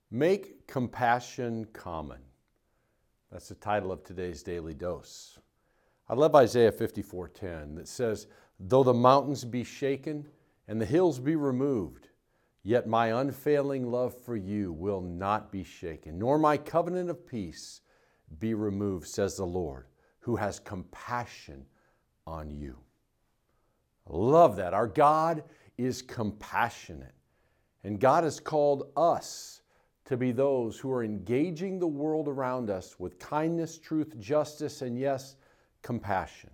Make compassion common. That's the title of today's Daily Dose. I love Isaiah 54:10 that says, "Though the mountains be shaken and the hills be removed, yet my unfailing love for you will not be shaken, nor my covenant of peace be removed, says the Lord, who has compassion on you." I love that. Our God is compassionate, and God has called us to be those who are engaging the world around us with kindness, truth, justice, and yes, compassion.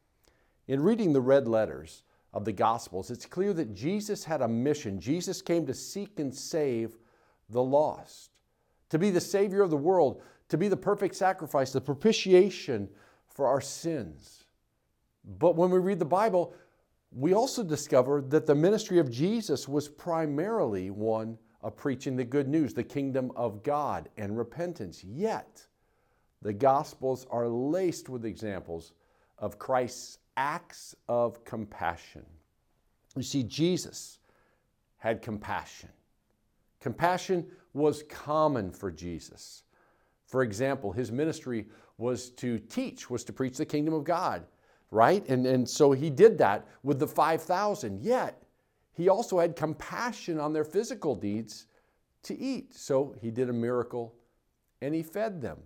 In reading the red letters of the Gospels, it's clear that Jesus had a mission. Jesus came to seek and save the lost, to be the Savior of the world, to be the perfect sacrifice, the propitiation for our sins. But when we read the Bible, we also discover that the ministry of Jesus was primarily one of preaching the good news, the kingdom of God, and repentance. Yet, the Gospels are laced with examples of Christ's acts of compassion. You see, Jesus had compassion. Compassion was common for Jesus. For example, his ministry was to teach, was to preach the kingdom of God, right? And so he did that with the 5,000. Yet, he also had compassion on their physical needs to eat. So he did a miracle and he fed them.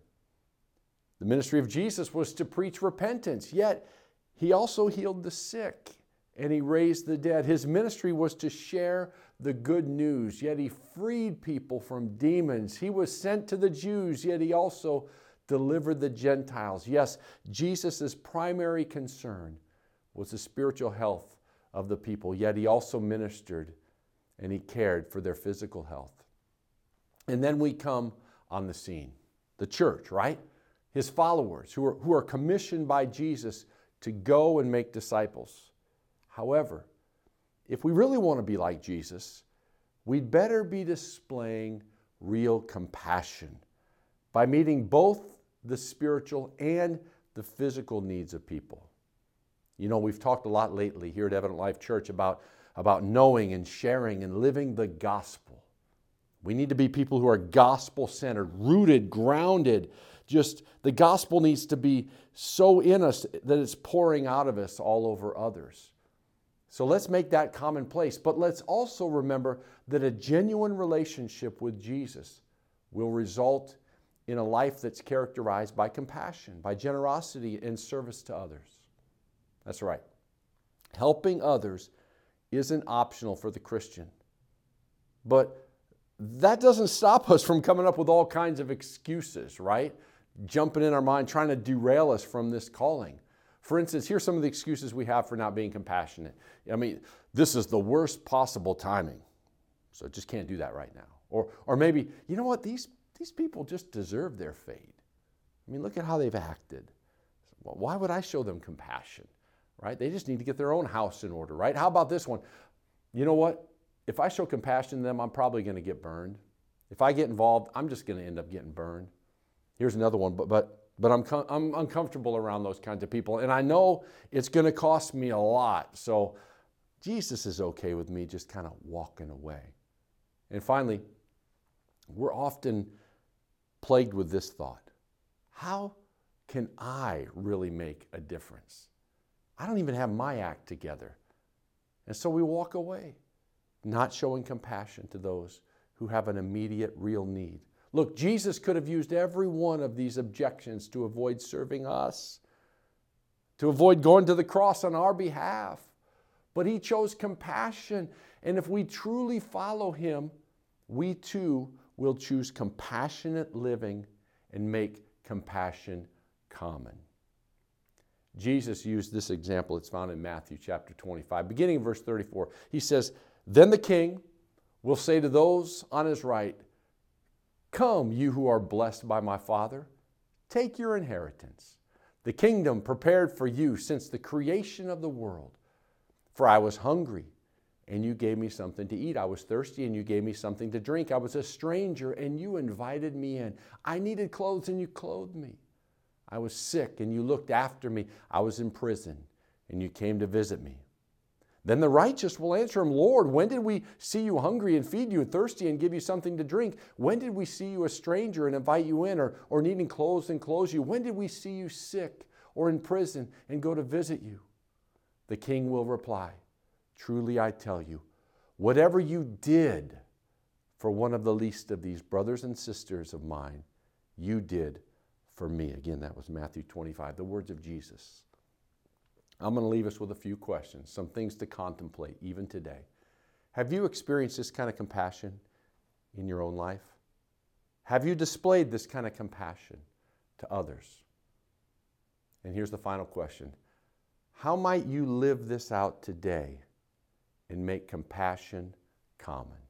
The ministry of Jesus was to preach repentance. Yet he also healed the sick and he raised the dead. His ministry was to share the good news. Yet he freed people from demons. He was sent to the Jews. Yet he also delivered the Gentiles. Yes, Jesus' primary concern was the spiritual health of the people, yet he also ministered and he cared for their physical health. And then we come on the scene, the church, right? His followers who are commissioned by Jesus to go and make disciples. However, if we really want to be like Jesus, we'd better be displaying real compassion by meeting both the spiritual and the physical needs of people. You know, we've talked a lot lately here at Evident Life Church about knowing and sharing and living the gospel. We need to be people who are gospel-centered, rooted, grounded. Just the gospel needs to be so in us that it's pouring out of us all over others. So let's make that commonplace. But let's also remember that a genuine relationship with Jesus will result in a life that's characterized by compassion, by generosity and service to others. That's right. Helping others isn't optional for the Christian. But that doesn't stop us from coming up with all kinds of excuses, right? Jumping in our mind, trying to derail us from this calling. For instance, here's some of the excuses we have for not being compassionate. I mean, this is the worst possible timing, so just can't do that right now. Or maybe, you know what, these people just deserve their fate. I mean, look at how they've acted. Why would I show them compassion? Right? They just need to get their own house in order, right? How about this one? You know what? If I show compassion to them, I'm probably going to get burned. If I get involved, I'm just going to end up getting burned. Here's another one, but I'm uncomfortable around those kinds of people, and I know it's going to cost me a lot. So Jesus is okay with me just kind of walking away. And finally, we're often plagued with this thought: how can I really make a difference? I don't even have my act together. And so we walk away, not showing compassion to those who have an immediate, real need. Look, Jesus could have used every one of these objections to avoid serving us, to avoid going to the cross on our behalf. But he chose compassion. And if we truly follow him, we too will choose compassionate living and make compassion common. Jesus used this example. It's found in Matthew chapter 25, beginning in verse 34. He says, "Then the king will say to those on his right, 'Come, you who are blessed by my Father, take your inheritance, the kingdom prepared for you since the creation of the world. For I was hungry, and you gave me something to eat. I was thirsty, and you gave me something to drink. I was a stranger, and you invited me in. I needed clothes, and you clothed me. I was sick, and you looked after me. I was in prison, and you came to visit me.' Then the righteous will answer him, Lord, when did we see you hungry and feed you, and thirsty and give you something to drink? When did we see you a stranger and invite you in, or needing clothes and clothe you? When did we see you sick or in prison and go to visit you? The king will reply, truly I tell you, whatever you did for one of the least of these brothers and sisters of mine, you did for me. Again, that was Matthew 25, the words of Jesus. I'm going to leave us with a few questions, some things to contemplate even today. Have you experienced this kind of compassion in your own life? Have you displayed this kind of compassion to others? And here's the final question. How might you live this out today and make compassion common?